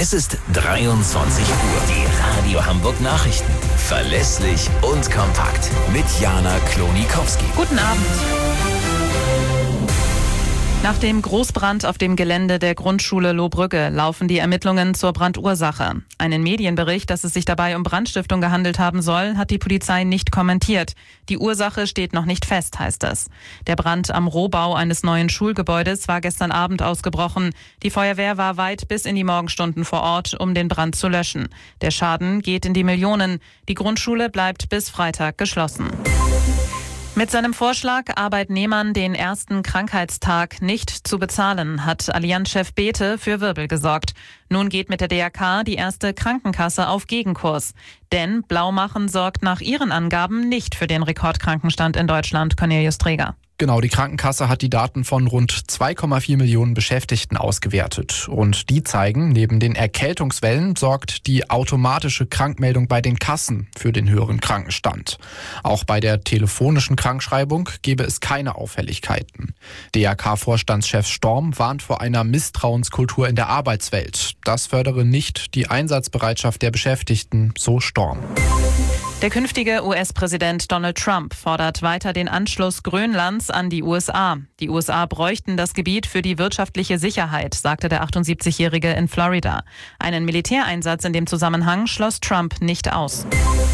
Es ist 23 Uhr. Die Radio Hamburg Nachrichten. Verlässlich und kompakt. Mit Jana Klonikowski. Guten Abend. Nach dem Großbrand auf dem Gelände der Grundschule Lohbrügge laufen die Ermittlungen zur Brandursache. Einen Medienbericht, dass es sich dabei um Brandstiftung gehandelt haben soll, hat die Polizei nicht kommentiert. Die Ursache steht noch nicht fest, heißt es. Der Brand am Rohbau eines neuen Schulgebäudes war gestern Abend ausgebrochen. Die Feuerwehr war weit bis in die Morgenstunden vor Ort, um den Brand zu löschen. Der Schaden geht in die Millionen. Die Grundschule bleibt bis Freitag geschlossen. Mit seinem Vorschlag, Arbeitnehmern den ersten Krankheitstag nicht zu bezahlen, hat Allianz-Chef Bethe für Wirbel gesorgt. Nun geht mit der DRK die erste Krankenkasse auf Gegenkurs. Denn Blaumachen sorgt nach ihren Angaben nicht für den Rekordkrankenstand in Deutschland, Cornelius Träger. Genau, die Krankenkasse hat die Daten von rund 2,4 Millionen Beschäftigten ausgewertet. Und die zeigen, neben den Erkältungswellen sorgt die automatische Krankmeldung bei den Kassen für den höheren Krankenstand. Auch bei der telefonischen Krankschreibung gebe es keine Auffälligkeiten. DRK-Vorstandschef Storm warnt vor einer Misstrauenskultur in der Arbeitswelt. Das fördere nicht die Einsatzbereitschaft der Beschäftigten, so Storm. Der künftige US-Präsident Donald Trump fordert weiter den Anschluss Grönlands an die USA. Die USA bräuchten das Gebiet für die wirtschaftliche Sicherheit, sagte der 78-Jährige in Florida. Einen Militäreinsatz in dem Zusammenhang schloss Trump nicht aus.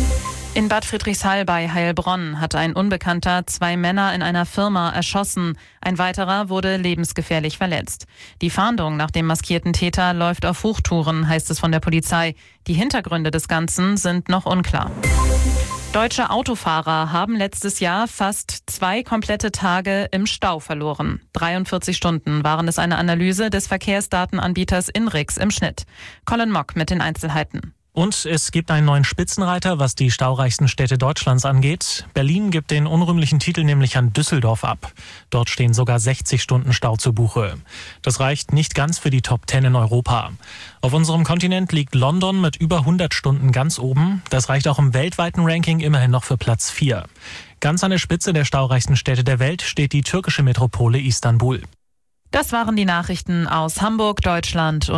In Bad Friedrichshall bei Heilbronn hat ein Unbekannter 2 Männer in einer Firma erschossen. Ein weiterer wurde lebensgefährlich verletzt. Die Fahndung nach dem maskierten Täter läuft auf Hochtouren, heißt es von der Polizei. Die Hintergründe des Ganzen sind noch unklar. Deutsche Autofahrer haben letztes Jahr fast 2 komplette Tage im Stau verloren. 43 Stunden waren es eine Analyse des Verkehrsdatenanbieters INRIX im Schnitt. Colin Mock mit den Einzelheiten. Und es gibt einen neuen Spitzenreiter, was die staureichsten Städte Deutschlands angeht. Berlin gibt den unrühmlichen Titel nämlich an Düsseldorf ab. Dort stehen sogar 60 Stunden Stau zu Buche. Das reicht nicht ganz für die Top 10 in Europa. Auf unserem Kontinent liegt London mit über 100 Stunden ganz oben. Das reicht auch im weltweiten Ranking immerhin noch für Platz 4. Ganz an der Spitze der staureichsten Städte der Welt steht die türkische Metropole Istanbul. Das waren die Nachrichten aus Hamburg, Deutschland.